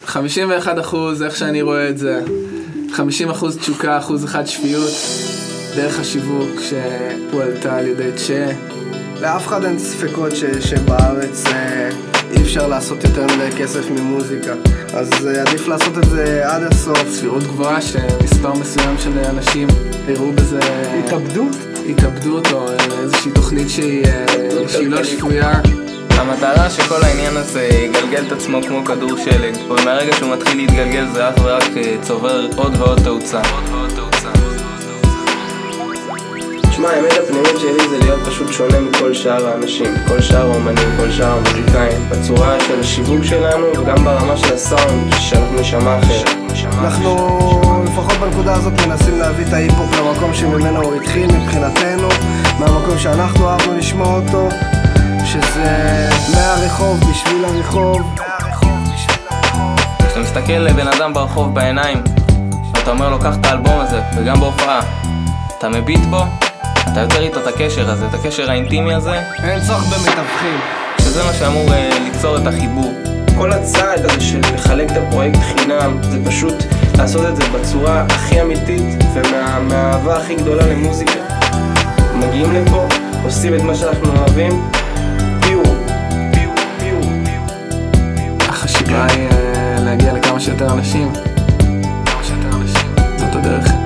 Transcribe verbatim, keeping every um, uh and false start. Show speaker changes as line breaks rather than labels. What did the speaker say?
חמישים ואחד אחוז, איך שאני רואה את זה. חמישים אחוז תשוקה, אחוז אחד שפיות. דרך השיווק שהועלתה על ידי צ'ה.
לאף אחד אין ספקות ש, שבארץ אה, אי אפשר לעשות יותר מדי כסף ממוזיקה. אז אה, עדיף לעשות את זה עד הסוף.
סבירות גבוהה שמספר מסוים של אנשים יראו בזה
התאבדות?
התאבדות או איזושהי תוכנית שהיא, שהיא לא שפויה.
המטרה שכל העניין הזה יגלגל את עצמו כמו כדור שלג, ומהרגע שהוא מתחיל להתגלגל זה אך ורק צובר עוד ועוד תאוצה. תשמע, האמת הפנימית שלי זה להיות פשוט שונה מכל שאר האנשים, כל שאר האומנים, כל שאר המוזיקאים, בצורה של השיווק שלנו וגם ברמה של הסאונד שאנחנו נשמע אחרת.
אנחנו לפחות בנקודה הזאת מנסים להביא את ההיפ-הופ למקום שממנו הוא התחיל מבחינתנו, מהמקום שאנחנו אהבנו לשמוע אותו, שזה מהרחוב בשביל הרחוב.
כשאתה מסתכל לבן אדם ברחוב בעיניים ואתה אומר לו קח את האלבום הזה, וגם בהופעה אתה מביט בו, אתה יוצר איתו את הקשר הזה, את הקשר האינטימי הזה,
אין צורך במתווכים,
שזה מה שאמור uh, ליצור את החיבור. כל הצעד הזה של לחלק את הפרויקט חינם זה פשוט לעשות את זה בצורה הכי אמיתית ומהאהבה הכי גדולה למוזיקה. מגיעים לפה, עושים את מה שאנחנו אוהבים, פיור, פיור, פיור, פיור.
החשיבה היא להגיע לכמה שיותר אנשים, כמה שיותר אנשים, זאת הדרך.